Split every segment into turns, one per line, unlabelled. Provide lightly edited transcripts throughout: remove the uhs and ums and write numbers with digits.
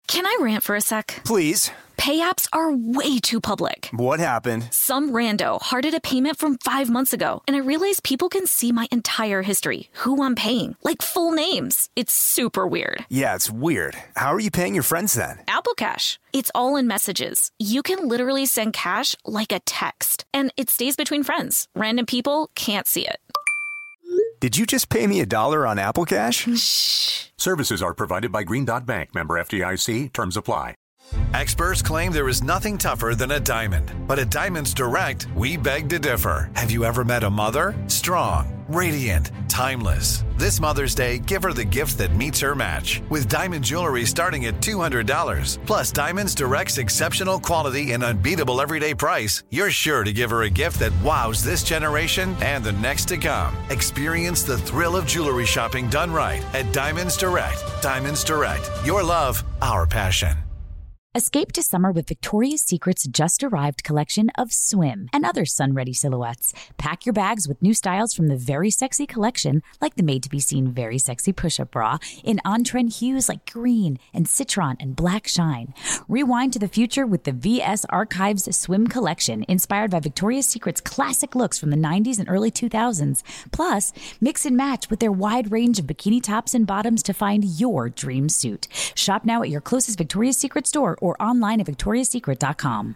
Can I rant for a sec?
Please.
Pay apps are way too public.
What happened?
Some rando hearted a payment from 5 months ago, and I realized people can see my entire history, who I'm paying, like full names. It's super weird.
Yeah, it's weird. How are you paying your friends then?
Apple Cash. It's all in messages. You can literally send cash like a text, and it stays between friends. Random people can't see it.
Did you just pay me $1 on Apple Cash?
Shh.
Services are provided by Green Dot Bank. Member FDIC. Terms apply.
Experts claim there is nothing tougher than a diamond. But at Diamonds Direct, we beg to differ. Have you ever met a mother? Strong, radiant, timeless. This Mother's Day, give her the gift that meets her match. With diamond jewelry starting at $200. Plus Diamonds Direct's exceptional quality and unbeatable everyday price, you're sure to give her a gift that wows this generation and the next to come. Experience the thrill of jewelry shopping done right at Diamonds Direct. Diamonds Direct. Your love, our passion.
Escape to summer with Victoria's Secret's just-arrived collection of swim and other sun-ready silhouettes. Pack your bags with new styles from the Very Sexy collection, like the made-to-be-seen Very Sexy push-up bra, in on-trend hues like green and citron and black shine. Rewind to the future with the VS Archives swim collection, inspired by Victoria's Secret's classic looks from the 90s and early 2000s. Plus, mix and match with their wide range of bikini tops and bottoms to find your dream suit. Shop now at your closest Victoria's Secret store or online at victoriassecret.com.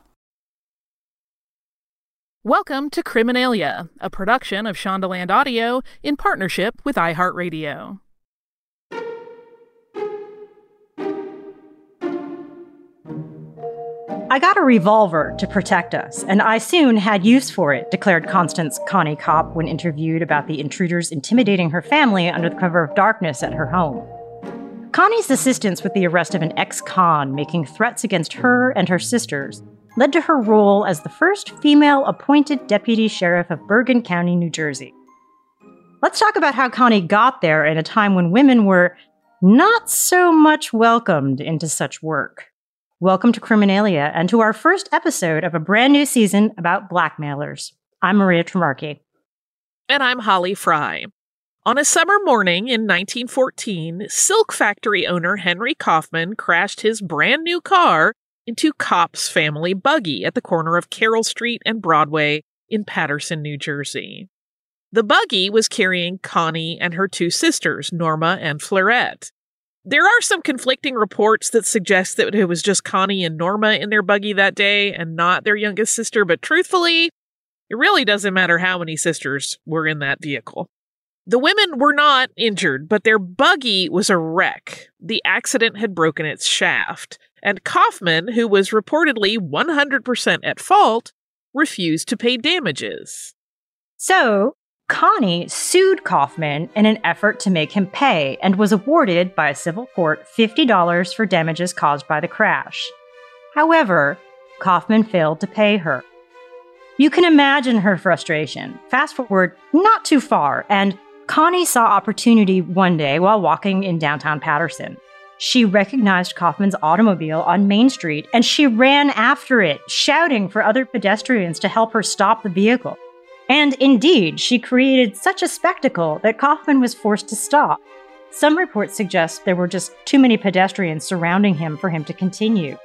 Welcome to Criminalia, a production of Shondaland Audio in partnership with iHeartRadio.
I got a revolver to protect us, and I soon had use for it, declared Constance Connie Kopp when interviewed about the intruders intimidating her family under the cover of darkness at her home. Connie's assistance with the arrest of an ex-con making threats against her and her sisters led to her role as the first female appointed deputy sheriff of Bergen County, New Jersey. Let's talk about how Connie got there in a time when women were not so much welcomed into such work. Welcome to Criminalia and to our first episode of a brand new season about blackmailers. I'm Maria Tremarchi.
And I'm Holly Fry. On a summer morning in 1914, silk factory owner Henry Kaufman crashed his brand new car into Kopp's family buggy at the corner of Carroll Street and Broadway in Paterson, New Jersey. The buggy was carrying Connie and her two sisters, Norma and Fleurette. There are some conflicting reports that suggest that it was just Connie and Norma in their buggy that day and not their youngest sister, but truthfully, it really doesn't matter how many sisters were in that vehicle. The women were not injured, but their buggy was a wreck. The accident had broken its shaft, and Kaufman, who was reportedly 100% at fault, refused to pay damages.
So, Connie sued Kaufman in an effort to make him pay and was awarded by a civil court $50 for damages caused by the crash. However, Kaufman failed to pay her. You can imagine her frustration. Fast forward not too far, and Connie saw opportunity one day while walking in downtown Paterson. She recognized Kaufman's automobile on Main Street, and she ran after it, shouting for other pedestrians to help her stop the vehicle. And indeed, she created such a spectacle that Kaufman was forced to stop. Some reports suggest there were just too many pedestrians surrounding him for him to continue.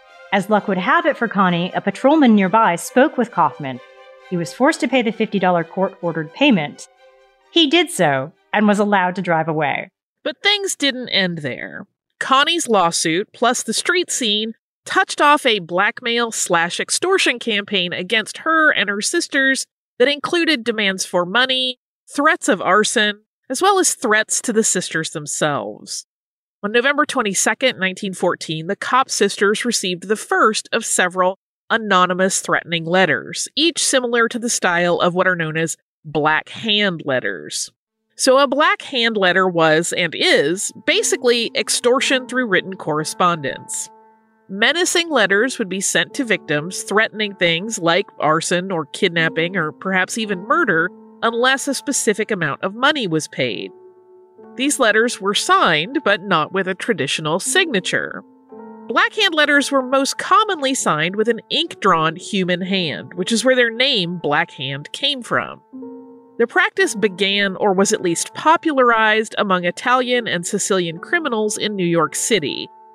As luck would have it for Connie, a patrolman nearby spoke with Kaufman. He was forced to pay the $50 court-ordered payment. He did so, and was allowed to drive away.
But things didn't end there. Connie's lawsuit, plus the street scene, touched off a blackmail/extortion campaign against her and her sisters that included demands for money, threats of arson, as well as threats to the sisters themselves. On November 22nd, 1914, the Kopp sisters received the first of several anonymous threatening letters, each similar to the style of what are known as Black Hand letters. So a Black Hand letter was, and is, basically extortion through written correspondence. Menacing letters would be sent to victims threatening things like arson or kidnapping or perhaps even murder unless a specific amount of money was paid. These letters were signed, but not with a traditional signature. Black Hand letters were most commonly signed with an ink-drawn human hand, which is where their name Black Hand came from. The practice began, or was at least popularized, among Italian and Sicilian criminals in New York City,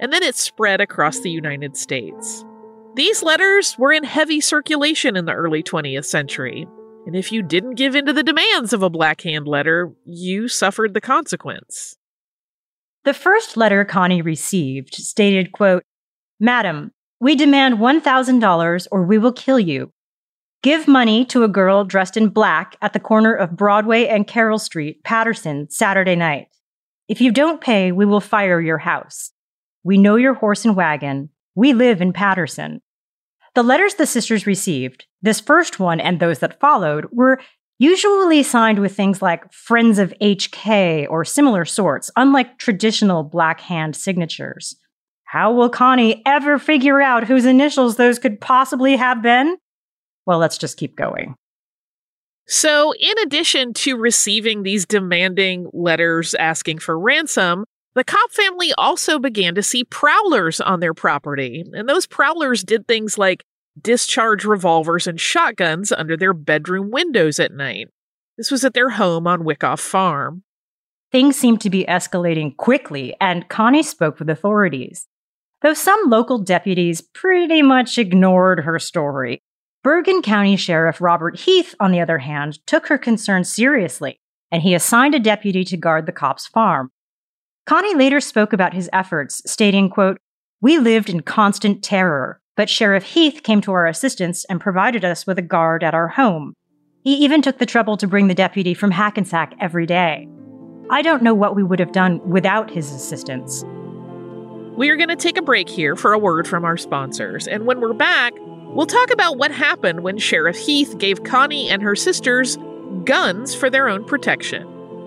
and then it spread across the United States. These letters were in heavy circulation in the early 20th century, and if you didn't give in to the demands of a Black Hand letter, you suffered the consequence.
The first letter Connie received stated, quote, "Madam, we demand $1,000 or we will kill you. Give money to a girl dressed in black at the corner of Broadway and Carroll Street, Patterson, Saturday night. If you don't pay, we will fire your house. We know your horse and wagon. We live in Patterson." The letters the sisters received, this first one and those that followed, were usually signed with things like Friends of HK or similar sorts, unlike traditional Black Hand signatures. How will Connie ever figure out whose initials those could possibly have been? Well, let's just keep going.
So, in addition to receiving these demanding letters asking for ransom, the Kopp family also began to see prowlers on their property, and those prowlers did things like discharge revolvers and shotguns under their bedroom windows at night. This was at their home on Wyckoff Farm.
Things seemed to be escalating quickly, and Connie spoke with authorities. Though some local deputies pretty much ignored her story, Bergen County Sheriff Robert Heath, on the other hand, took her concerns seriously, and he assigned a deputy to guard the Kopp's farm. Connie later spoke about his efforts, stating, quote, "We lived in constant terror, but Sheriff Heath came to our assistance and provided us with a guard at our home. He even took the trouble to bring the deputy from Hackensack every day. I don't know what we would have done without his assistance."
We are going to take a break here for a word from our sponsors, and when we're back, we'll talk about what happened when Sheriff Heath gave Connie and her sisters guns for their own protection.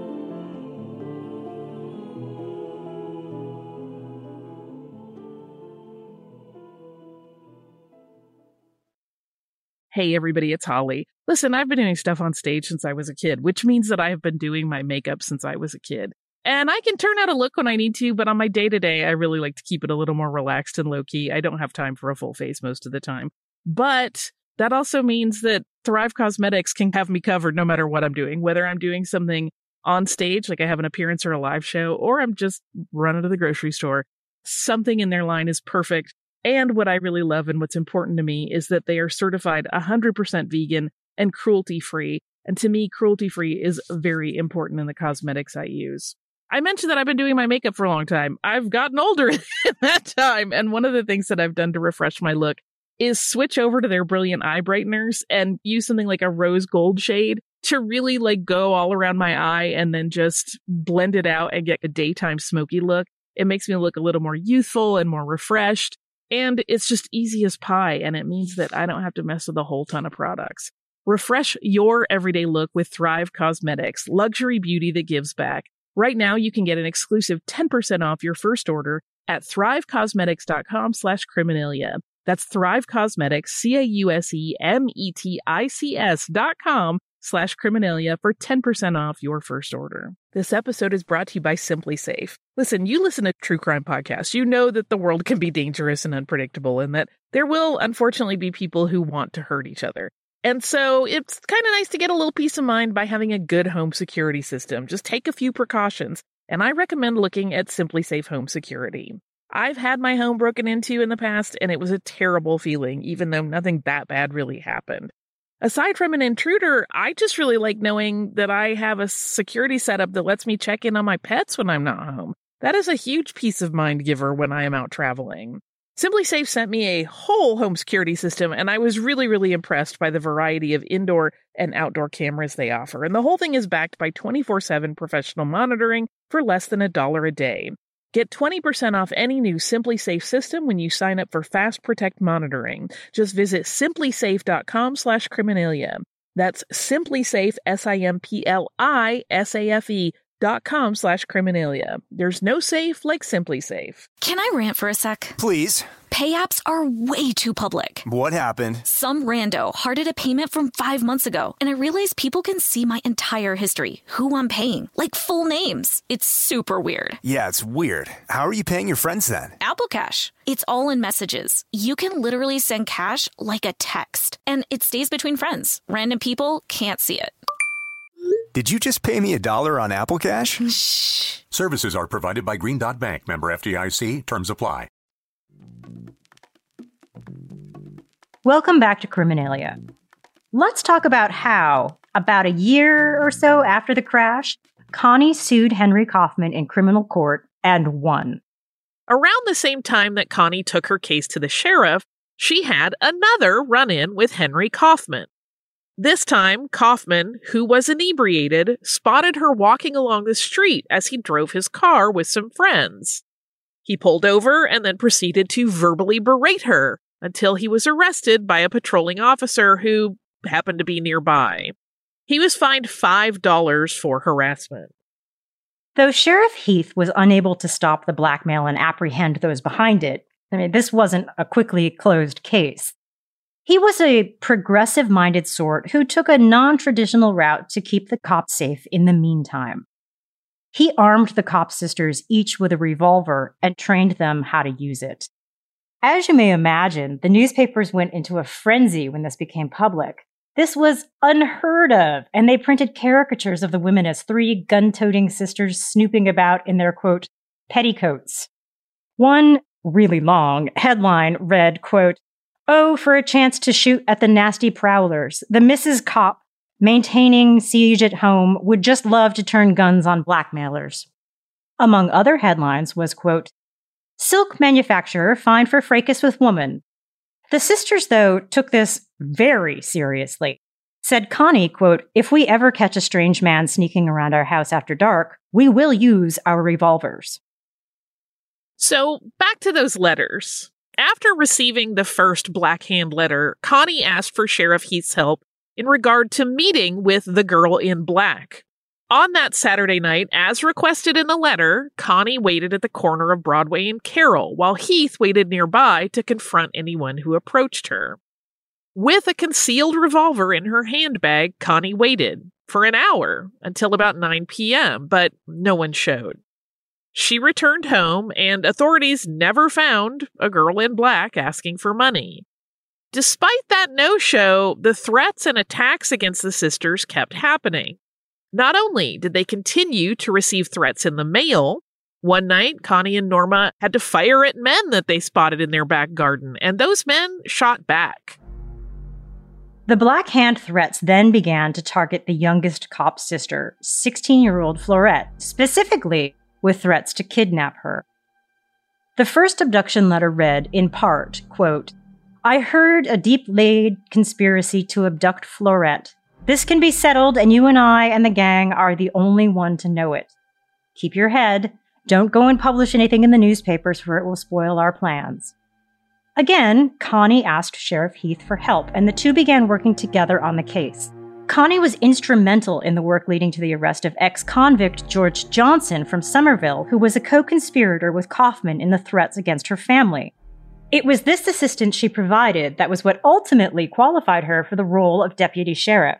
Hey everybody, it's Holly. Listen, I've been doing stuff on stage since I was a kid, which means that I have been doing my makeup since I was a kid. And I can turn out a look when I need to, but on my day-to-day, I really like to keep it a little more relaxed and low-key. I don't have time for a full face most of the time. But that also means that Thrive Causemetics can have me covered no matter what I'm doing, whether I'm doing something on stage, like I have an appearance or a live show, or I'm just running to the grocery store. Something in their line is perfect. And what I really love and what's important to me is that they are certified 100% vegan and cruelty-free. And to me, cruelty-free is very important in the cosmetics I use. I mentioned that I've been doing my makeup for a long time. I've gotten older in that time. And one of the things that I've done to refresh my look is switch over to their brilliant eye brighteners and use something like a rose gold shade to really go all around my eye and then just blend it out and get a daytime smoky look. It makes me look a little more youthful and more refreshed. And it's just easy as pie, and it means that I don't have to mess with a whole ton of products. Refresh your everyday look with Thrive Causemetics, luxury beauty that gives back. Right now, you can get an exclusive 10% off your first order at thrivecosmetics.com/Criminalia. That's Thrive Causemetics, CAUSEMETICS.com/Criminalia for 10% off your first order. This episode is brought to you by Simply Safe. Listen, you listen to true crime podcasts. You know that the world can be dangerous and unpredictable and that there will unfortunately be people who want to hurt each other. And so it's kind of nice to get a little peace of mind by having a good home security system. Just take a few precautions. And I recommend looking at Simply Safe Home Security. I've had my home broken into in the past, and it was a terrible feeling, even though nothing that bad really happened. Aside from an intruder, I just really like knowing that I have a security setup that lets me check in on my pets when I'm not home. That is a huge peace of mind giver when I am out traveling. Simply Safe sent me a whole home security system, and I was really, really impressed by the variety of indoor and outdoor cameras they offer. And the whole thing is backed by 24/7 professional monitoring for less than $1 a day. Get 20% off any new Simply Safe system when you sign up for Fast Protect monitoring. Just visit simplysafe.com/Criminalia. That's simplysafe, SIMPLISAFE.com/Criminalia. There's no safe like Simply Safe.
Can I rant for a sec?
Please.
Pay apps are way too public.
What happened?
Some rando hearted a payment from 5 months ago, and I realized people can see my entire history, who I'm paying, like full names. It's super weird.
Yeah, it's weird. How are you paying your friends then?
Apple Cash. It's all in messages. You can literally send cash like a text, and it stays between friends. Random people can't see it.
Did you just pay me $1 on Apple Cash?
Shh.
Services are provided by Green Dot Bank, member FDIC. Terms apply.
Welcome back to Criminalia. Let's talk about how, about a year or so after the crash, Connie sued Henry Kaufman in criminal court and won.
Around the same time that Connie took her case to the sheriff, she had another run-in with Henry Kaufman. This time, Kaufman, who was inebriated, spotted her walking along the street as he drove his car with some friends. He pulled over and then proceeded to verbally berate her until he was arrested by a patrolling officer who happened to be nearby. He was fined $5 for harassment.
Though Sheriff Heath was unable to stop the blackmail and apprehend those behind it, this wasn't a quickly closed case. He was a progressive-minded sort who took a non-traditional route to keep the cops safe in the meantime. He armed the Kopp sisters each with a revolver and trained them how to use it. As you may imagine, the newspapers went into a frenzy when this became public. This was unheard of, and they printed caricatures of the women as three gun-toting sisters snooping about in their, quote, petticoats. One really long headline read, quote, "Oh, for a chance to shoot at the nasty prowlers. The Mrs. Kopp, maintaining siege at home, would just love to turn guns on blackmailers." Among other headlines was, quote, "Silk manufacturer fined for fracas with woman." The sisters, though, took this very seriously. Said Connie, quote, "If we ever catch a strange man sneaking around our house after dark, we will use our revolvers."
So, back to those letters. After receiving the first Black Hand letter, Connie asked for Sheriff Heath's help in regard to meeting with the girl in black. On that Saturday night, as requested in the letter, Connie waited at the corner of Broadway and Carroll, while Heath waited nearby to confront anyone who approached her. With a concealed revolver in her handbag, Connie waited for an hour until about 9 p.m., but no one showed. She returned home, and authorities never found a girl in black asking for money. Despite that no-show, the threats and attacks against the sisters kept happening. Not only did they continue to receive threats in the mail, one night Connie and Norma had to fire at men that they spotted in their back garden, and those men shot back.
The Black Hand threats then began to target the youngest Kopp sister, 16-year-old Florette, specifically with threats to kidnap her. The first abduction letter read, in part, quote, "I heard a deep-laid conspiracy to abduct Florette. This can be settled, and you and I and the gang are the only one to know it. Keep your head. Don't go and publish anything in the newspapers, for it will spoil our plans." Again, Connie asked Sheriff Heath for help, and the two began working together on the case. Connie was instrumental in the work leading to the arrest of ex-convict George Johnson from Somerville, who was a co-conspirator with Kaufman in the threats against her family. It was this assistance she provided that was what ultimately qualified her for the role of deputy sheriff.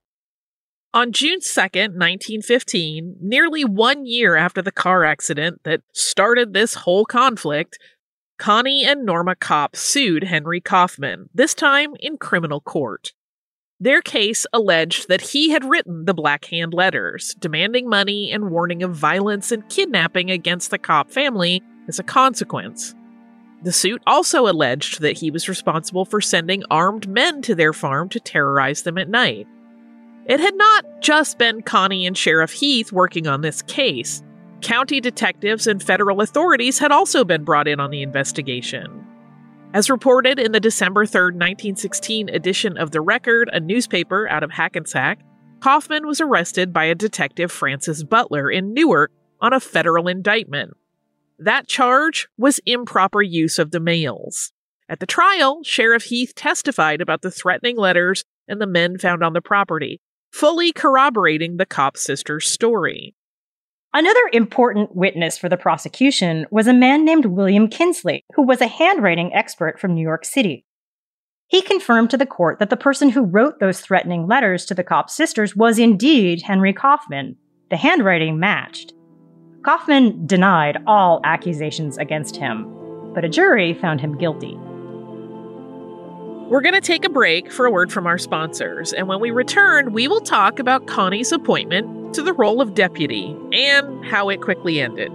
On June 2nd, 1915, nearly 1 year after the car accident that started this whole conflict, Connie and Norma Kopp sued Henry Kaufman, this time in criminal court. Their case alleged that he had written the Black Hand letters, demanding money and warning of violence and kidnapping against the Kopp family as a consequence. The suit also alleged that he was responsible for sending armed men to their farm to terrorize them at night. It had not just been Connie and Sheriff Heath working on this case. County detectives and federal authorities had also been brought in on the investigation. As reported in the December 3, 1916 edition of The Record, a newspaper out of Hackensack, Kaufman was arrested by a detective, Francis Butler, in Newark on a federal indictment. That charge was improper use of the mails. At the trial, Sheriff Heath testified about the threatening letters and the men found on the property, fully corroborating the Kopp sisters' story.
Another important witness for the prosecution was a man named William Kinsley, who was a handwriting expert from New York City. He confirmed to the court that the person who wrote those threatening letters to the Kopp sisters was indeed Henry Kaufman. The handwriting matched. Kaufman denied all accusations against him, but a jury found him guilty.
We're going to take a break for a word from our sponsors, and when we return, we will talk about Connie's appointment to the role of deputy and how it quickly ended.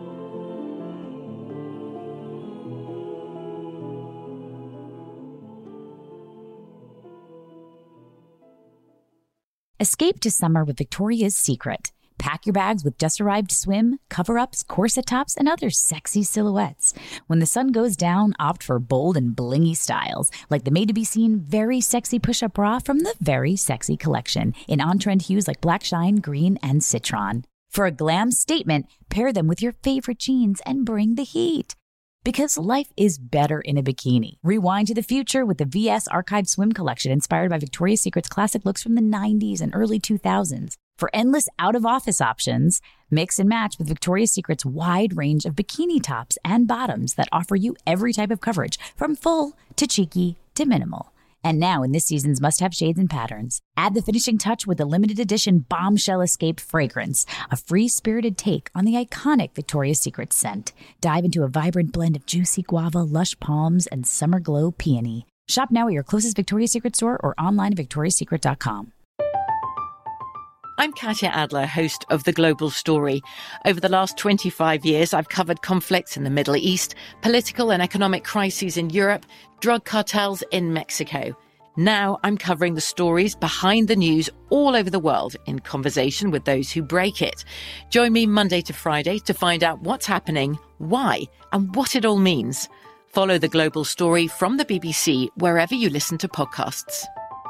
Escape to summer with Victoria's Secret. Pack your bags with just-arrived swim, cover-ups, corset tops, and other sexy silhouettes. When the sun goes down, opt for bold and blingy styles, like the made-to-be-seen Very Sexy Push-Up Bra from the Very Sexy collection, in on-trend hues like black shine, green, and citron. For a glam statement, pair them with your favorite jeans and bring the heat. Because life is better in a bikini. Rewind to the future with the VS Archive Swim Collection inspired by Victoria's Secret's classic looks from the 90s and early 2000s. For endless out-of-office options, mix and match with Victoria's Secret's wide range of bikini tops and bottoms that offer you every type of coverage, from full to cheeky to minimal. And now, in this season's must-have shades and patterns, add the finishing touch with the limited edition Bombshell Escape fragrance, a free-spirited take on the iconic Victoria's Secret scent. Dive into a vibrant blend of juicy guava, lush palms, and summer glow peony. Shop now at your closest Victoria's Secret store or online at victoriassecret.com.
I'm Katya Adler, host of The Global Story. Over the last 25 years, I've covered conflicts in the Middle East, political and economic crises in Europe, drug cartels in Mexico. Now I'm covering the stories behind the news all over the world in conversation with those who break it. Join me Monday to Friday to find out what's happening, why, and what it all means. Follow The Global Story from the BBC wherever you listen to podcasts.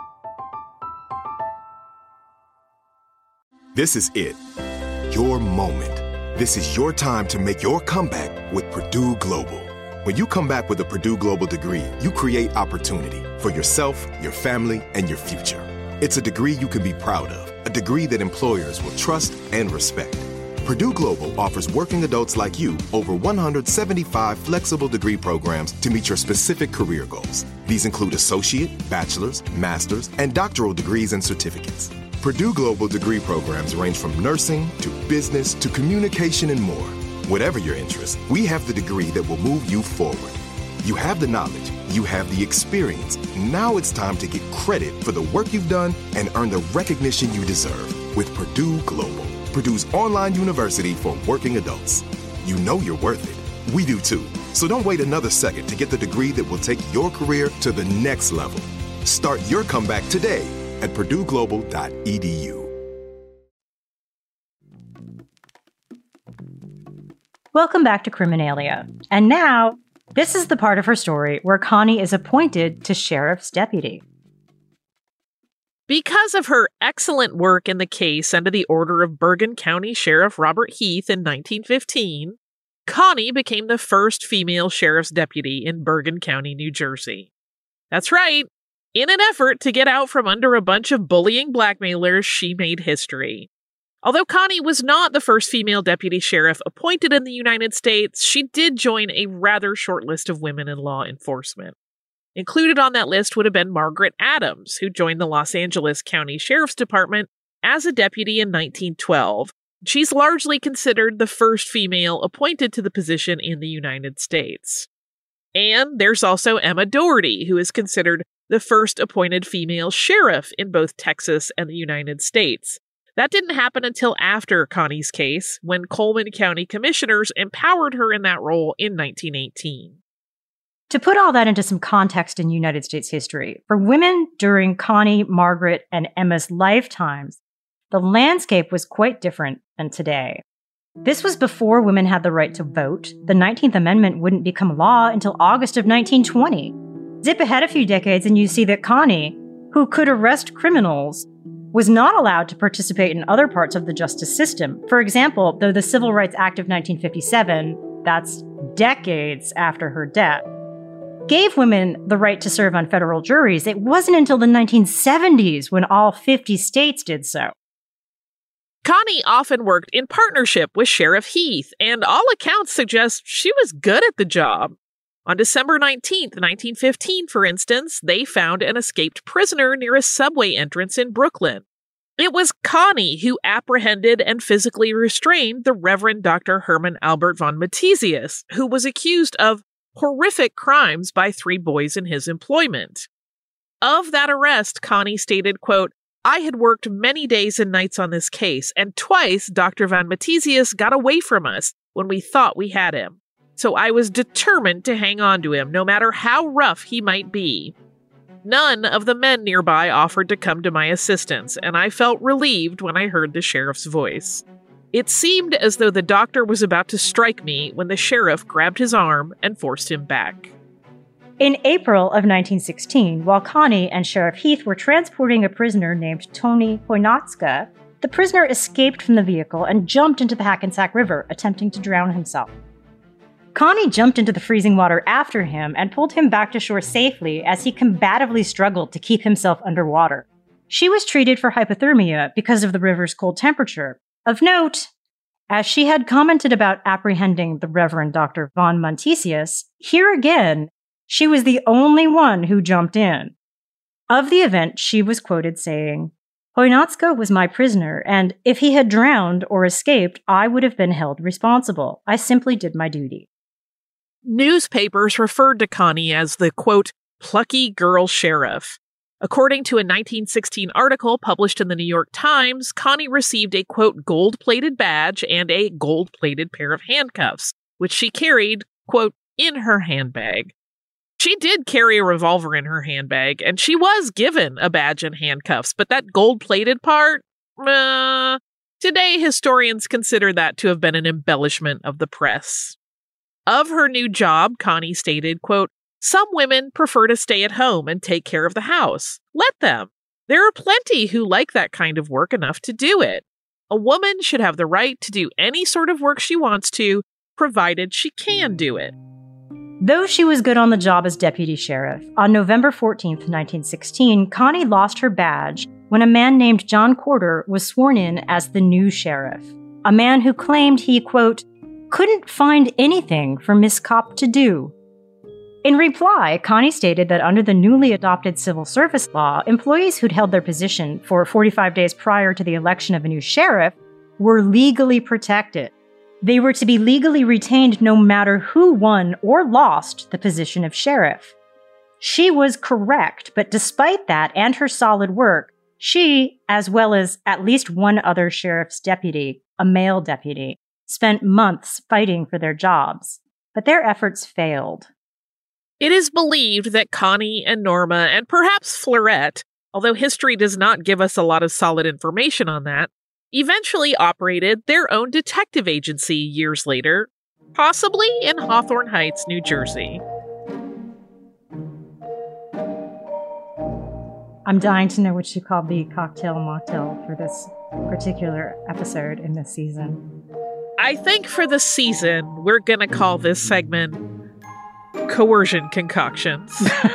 This is it. Your moment. This is your time to make your comeback with Purdue Global. When you come back with a Purdue Global degree, you create opportunity for yourself, your family, and your future. It's a degree you can be proud of, a degree that employers will trust and respect. Purdue Global offers working adults like you over 175 flexible degree programs to meet your specific career goals. These include associate, bachelor's, master's, and doctoral degrees and certificates. Purdue Global degree programs range from nursing to business to communication and more. Whatever your interest, we have the degree that will move you forward. You have the knowledge, you have the experience. Now it's time to get credit for the work you've done and earn the recognition you deserve with Purdue Global, Purdue's online university for working adults. You know you're worth it. We do too. So don't wait another second to get the degree that will take your career to the next level. Start your comeback today at purdueglobal.edu.
Welcome back to Criminalia. And now, this is the part of her story where Connie is appointed to sheriff's deputy.
Because of her excellent work in the case under the order of Bergen County Sheriff Robert Heath in 1915, Connie became the first female sheriff's deputy in Bergen County, New Jersey. That's right. In an effort to get out from under a bunch of bullying blackmailers, she made history. Although Connie was not the first female deputy sheriff appointed in the United States, she did join a rather short list of women in law enforcement. Included on that list would have been Margaret Adams, who joined the Los Angeles County Sheriff's Department as a deputy in 1912. She's largely considered the first female appointed to the position in the United States. And there's also Emma Doherty, who is considered the first appointed female sheriff in both Texas and the United States. That didn't happen until after Connie's case, when Coleman County commissioners empowered her in that role in 1918.
To put all that into some context in United States history, for women during Connie, Margaret, and Emma's lifetimes, the landscape was quite different than today. This was before women had the right to vote. The 19th Amendment wouldn't become law until August of 1920. Zip ahead a few decades and you see that Connie, who could arrest criminals, was not allowed to participate in other parts of the justice system. For example, though the Civil Rights Act of 1957, that's decades after her death, gave women the right to serve on federal juries, it wasn't until the 1970s when all 50 states did so.
Connie often worked in partnership with Sheriff Heath, and all accounts suggest she was good at the job. On December 19th, 1915, for instance, they found an escaped prisoner near a subway entrance in Brooklyn. It was Connie who apprehended and physically restrained the Reverend Dr. Herman Albert von Matthiesius, who was accused of horrific crimes by 3 boys in his employment. Of that arrest, Connie stated, quote, "I had worked many days and nights on this case, and twice Dr. Van Matthesius got away from us when we thought we had him. So I was determined to hang on to him, no matter how rough he might be. None of the men nearby offered to come to my assistance, and I felt relieved when I heard the sheriff's voice. It seemed as though the doctor was about to strike me when the sheriff grabbed his arm and forced him back."
In April of 1916, while Connie and Sheriff Heath were transporting a prisoner named Tony Chojnacka, the prisoner escaped from the vehicle and jumped into the Hackensack River, attempting to drown himself. Connie jumped into the freezing water after him and pulled him back to shore safely as he combatively struggled to keep himself underwater. She was treated for hypothermia because of the river's cold temperature. Of note, as she had commented about apprehending the Reverend Dr. Van Matthesius, here again, she was the only one who jumped in. Of the event, she was quoted saying, "Chojnacka was my prisoner, and if he had drowned or escaped, I would have been held responsible. I simply did my duty."
Newspapers referred to Connie as the, quote, "plucky girl sheriff." According to a 1916 article published in the New York Times, Connie received a, quote, "gold-plated badge and a gold-plated pair of handcuffs, which she carried, quote, "in her handbag." She did carry a revolver in her handbag, and she was given a badge and handcuffs, but that gold-plated part, today historians consider that to have been an embellishment of the press. Of her new job, Connie stated, quote, "Some women prefer to stay at home and take care of the house. Let them. There are plenty who like that kind of work enough to do it. A woman should have the right to do any sort of work she wants to, provided she can do it."
Though she was good on the job as deputy sheriff, on November 14th, 1916, Connie lost her badge when a man named John Corder was sworn in as the new sheriff, a man who claimed he, quote, "couldn't find anything for Miss Kopp to do." In reply, Connie stated that under the newly adopted civil service law, employees who'd held their position for 45 days prior to the election of a new sheriff were legally protected. They were to be legally retained no matter who won or lost the position of sheriff. She was correct, but despite that and her solid work, she, as well as at least one other sheriff's deputy, a male deputy, spent months fighting for their jobs, but their efforts failed.
It is believed that Connie and Norma, and perhaps Fleurette, although history does not give us a lot of solid information on that, eventually operated their own detective agency years later, possibly in Hawthorne Heights, New Jersey.
I'm dying to know what you call the cocktail mocktail for this particular episode in this season.
I think for the season, we're going to call this segment Coercion Concoctions.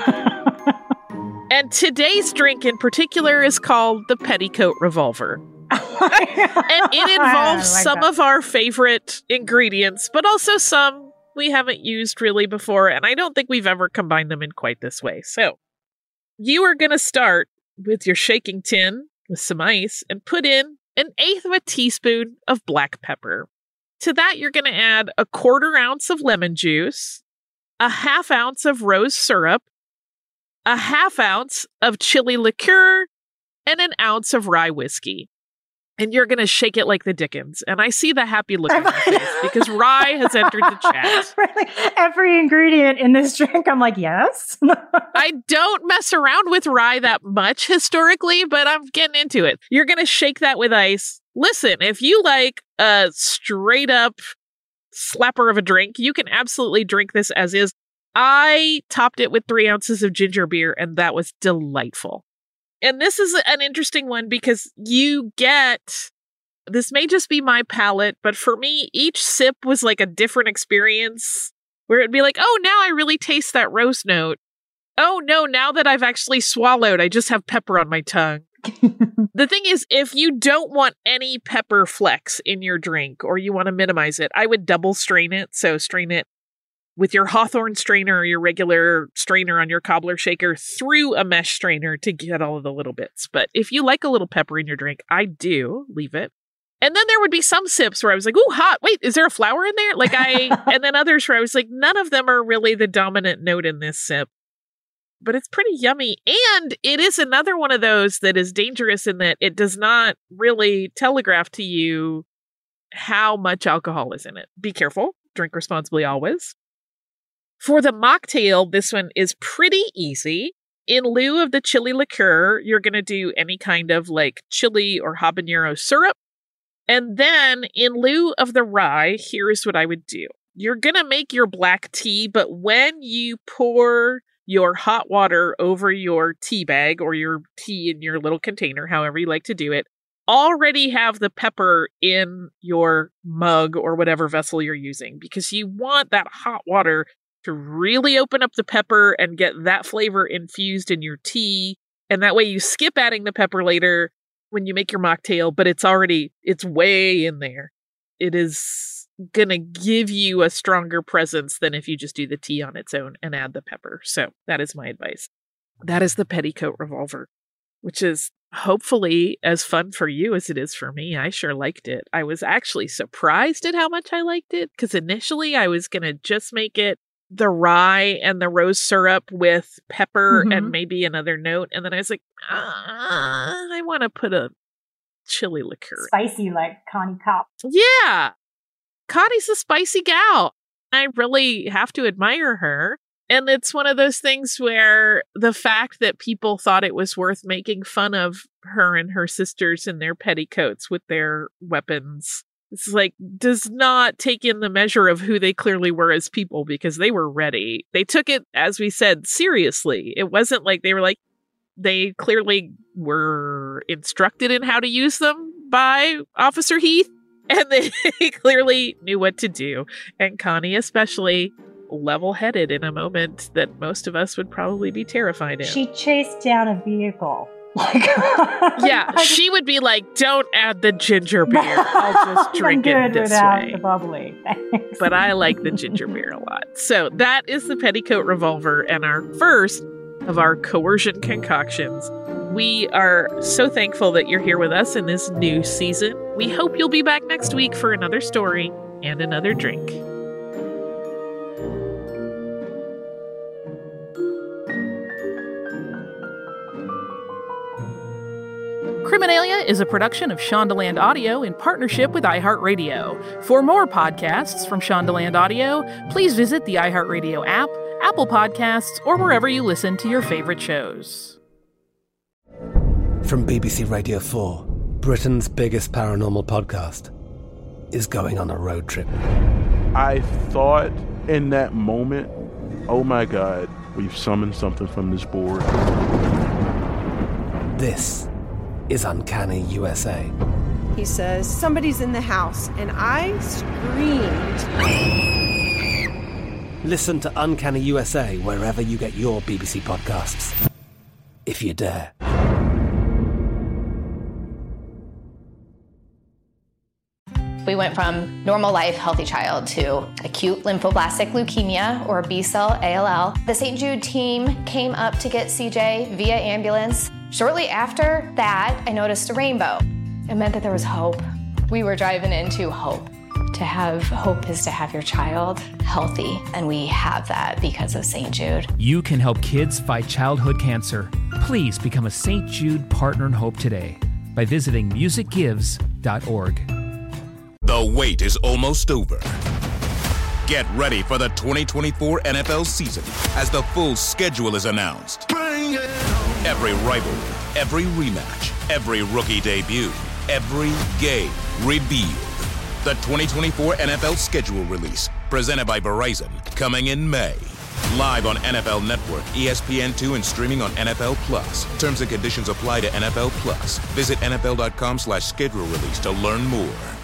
And today's drink in particular is called the Petticoat Revolver. And it involves some of our favorite ingredients, but also some we haven't used really before, and I don't think we've ever combined them in quite this way. So, you are going to start with your shaking tin with some ice and put in 1/8 of a teaspoon of black pepper. To that, you're going to add 1/4 ounce of lemon juice, 1/2 ounce of rose syrup, 1/2 ounce of chili liqueur, and 1 ounce of rye whiskey. And you're going to shake it like the Dickens. And I see the happy look on your face because rye has entered the chat.
Really? Every ingredient in this drink, I'm like, yes.
I don't mess around with rye that much historically, but I'm getting into it. You're going to shake that with ice. Listen, if you like a straight up slapper of a drink, you can absolutely drink this as is. I topped it with 3 ounces of ginger beer, and that was delightful. And this is an interesting one because you get, this may just be my palate, but for me, each sip was like a different experience where it'd be like, oh, now I really taste that rose note. Oh, no, now that I've actually swallowed, I just have pepper on my tongue. The thing is, if you don't want any pepper flecks in your drink or you want to minimize it, I would double strain it. So strain it with your Hawthorne strainer or your regular strainer on your cobbler shaker through a mesh strainer to get all of the little bits. But if you like a little pepper in your drink, I do, leave it. And then there would be some sips where I was like, ooh, hot. Wait, is there a flower in there? And then others where I was like, none of them are really the dominant note in this sip. but it's pretty yummy. And it is another one of those that is dangerous in that it does not really telegraph to you how much alcohol is in it. Be careful. Drink responsibly always. For the mocktail, this one is pretty easy. In lieu of the chili liqueur, you're going to do any kind of like chili or habanero syrup. And then in lieu of the rye, here's what I would do. You're going to make your black tea, but when you pour your hot water over your tea bag or your tea in your little container, however you like to do it, already have the pepper in your mug or whatever vessel you're using, because you want that hot water to really open up the pepper and get that flavor infused in your tea. And that way you skip adding the pepper later when you make your mocktail, but it's way in there. It is going to give you a stronger presence than if you just do the tea on its own and add the pepper. So that is my advice. That is the Petticoat Revolver, which is hopefully as fun for you as it is for me. I sure liked it. I was actually surprised at how much I liked it, because initially I was going to just make it the rye and the rose syrup with pepper and maybe another note. And then I was like, I want to put a chili liqueur.
Spicy like Connie Kopp.
Yeah. Connie's a spicy gal. I really have to admire her. And it's one of those things where the fact that people thought it was worth making fun of her and her sisters in their petticoats with their weapons, it's like, does not take in the measure of who they clearly were as people, because they were ready. They took it, as we said, seriously. It wasn't like they were like, they clearly were instructed in how to use them by Officer Heath, and they clearly knew what to do. And Connie especially level-headed in a moment that most of us would probably be terrified in.
She chased down a vehicle.
Yeah, she would be like, don't add the ginger beer. I'll just drink it this way.
The bubbly. Thanks.
But I like the ginger beer a lot. So that is the Petticoat Revolver, and our first of our coercion concoctions. We are so thankful that you're here with us in this new season. We hope you'll be back next week for another story and another drink. Criminalia is a production of Shondaland Audio in partnership with iHeartRadio. For more podcasts from Shondaland Audio, please visit the iHeartRadio app, Apple Podcasts, or wherever you listen to your favorite shows.
From BBC Radio 4, Britain's biggest paranormal podcast is going on a road trip.
I thought in that moment, oh my God, we've summoned something from this board.
This is Uncanny USA.
He says, somebody's in the house, and I screamed.
Listen to Uncanny USA wherever you get your BBC podcasts, if you dare.
We went from normal life, healthy child to acute lymphoblastic leukemia, or B-cell ALL. The St. Jude team came up to get CJ via ambulance. Shortly after that, I noticed a rainbow. It meant that there was hope. We were driving into hope. To have hope is to have your child healthy, and we have that because of St. Jude.
You can help kids fight childhood cancer. Please become a St. Jude Partner in Hope today by visiting musicgives.org.
The wait is almost over. Get ready for the 2024 NFL season as the full schedule is announced. Every rivalry, every rematch, every rookie debut, every game revealed. The 2024 NFL schedule release, presented by Verizon, coming in May. Live on NFL Network, ESPN2, and streaming on NFL Plus. Terms and conditions apply to NFL Plus. Visit NFL.com/schedule release to learn more.